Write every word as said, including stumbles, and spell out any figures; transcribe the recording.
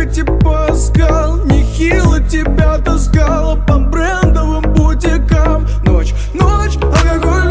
типа скал. Нехило тебя таскала по брендовым бутикам. Ночь, ночь, алкоголь.